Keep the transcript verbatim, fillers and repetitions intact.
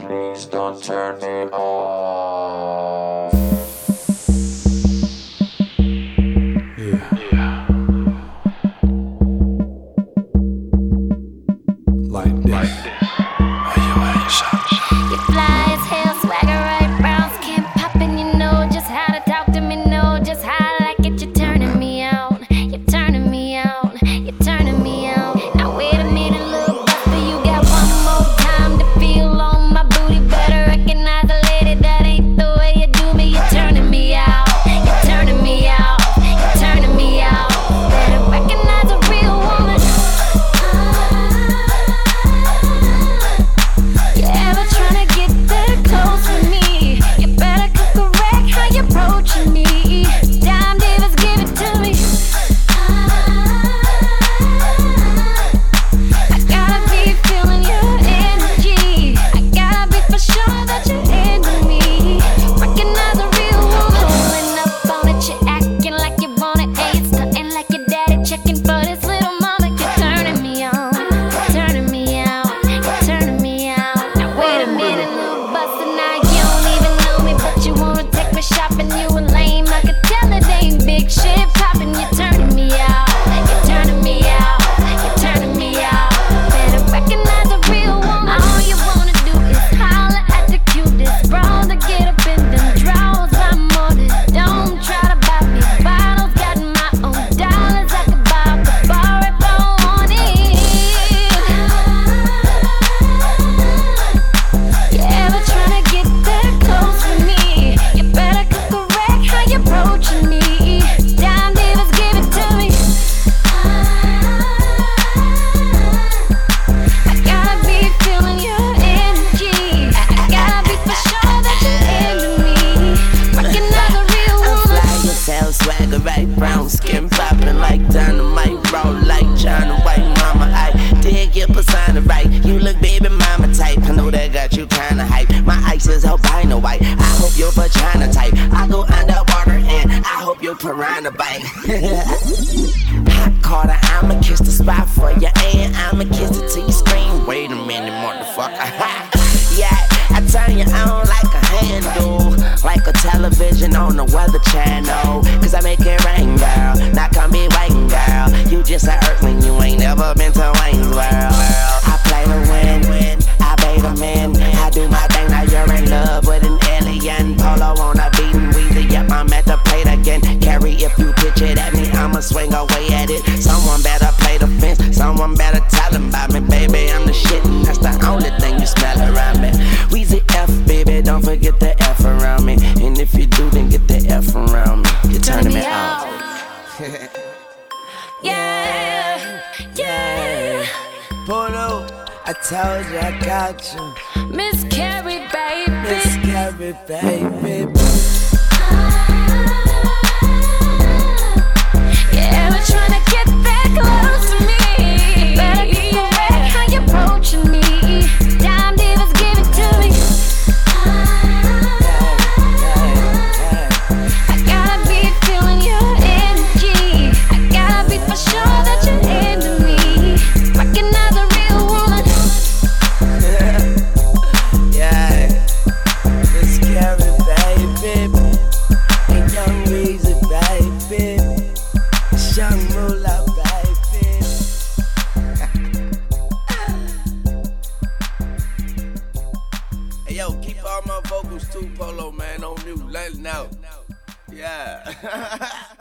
Please don't turn me off. Yeah. Yeah. Like this. Like this. Hey, yo, hey, shot, shot. You fly as hell, swagger right, brown skin poppin'. You know just how to talk to me, know just how I like it. You're turning me out, you're turning me out, you're turning me out. Now wait a minute, little buster, you got one more time to feel on my booty. Better recognize a lady, that ain't the way you do me. You're turning me out, you're turning me out, you're turning me out. Better recognize a real woman. You ever tryna get that close with me? You better correct how you approaching me. Dime divas, give it to me. I gotta be feeling your energy. I gotta be for sure that you're into me. Recognize a real woman. Pulling up on it, you acting like you want it. Hey, it's nothing like your daddy checking for this little mama. You're turning me on, you're turning me out, you're turning me out. Now wait a minute, little buster, now you don't even know me, but you wanna take me shopping. You a lame, I could tell it ain't big shit poppin'. You're turning me out, you're turning me out, you're turning me out. Better recognize a real woman. All you wanna do is holler at the cutest bro to get up in them drawers. I'm on it, don't try to buy me bottles. Got my own dollars, I could buy up the bar if I want it. You ever tryna get that close with me? You better correct how you approaching me. Dime divas, give it to me. I gotta be feeling your energy. I gotta be for sure that you're into me. Recognize a real I'm woman. fly yourself, swagger right, brown skin poppin' like dynamite, roll like China White Mama. I dig your persona right, you look baby mama type. I know that got you kinda hype. My ice is albino white. I hope your vagina tight. I go underwater and I hope your piranha bite. Hot Carter, I'ma kiss the spot for you and I'ma kiss it till you scream. Wait a minute, motherfucker. Yeah, I turn you on like a handle, like a television on the Weather Channel. Cause I make it rain, girl. Now come be waiting, girl. You just an earthling, you ain't never been to Wayne's World. I play to win, I bait them in. I do my thing, now you're in love with an alien. Polo on a beaten Weezy, yep, I'm at the plate again. Carry if you pitch it at me, I'ma swing away at it. Someone better play the fence, someone better tell them about me. Baby, I'm the shit, and that's the only thing you smell around me. Weezy F, baby, don't forget the F around me. And if you do, then get the F around me. You're turning me out. Yeah, yeah. Polo, I told you I got you. Miss Carrie, baby. Miss Carrie, baby. You ever tryna get that close to me? You better correct how you approaching me. Dime divas, give it to me. I gotta be feeling your energy. I gotta be for sure that you're into me. Recognize a real woman. Yeah, Miss Carrie, baby. And young Weezy, baby. It's young Moolah, baby. Hey, yo, keep all my vocals too, Polo, man, on mute. Let it know. Yeah.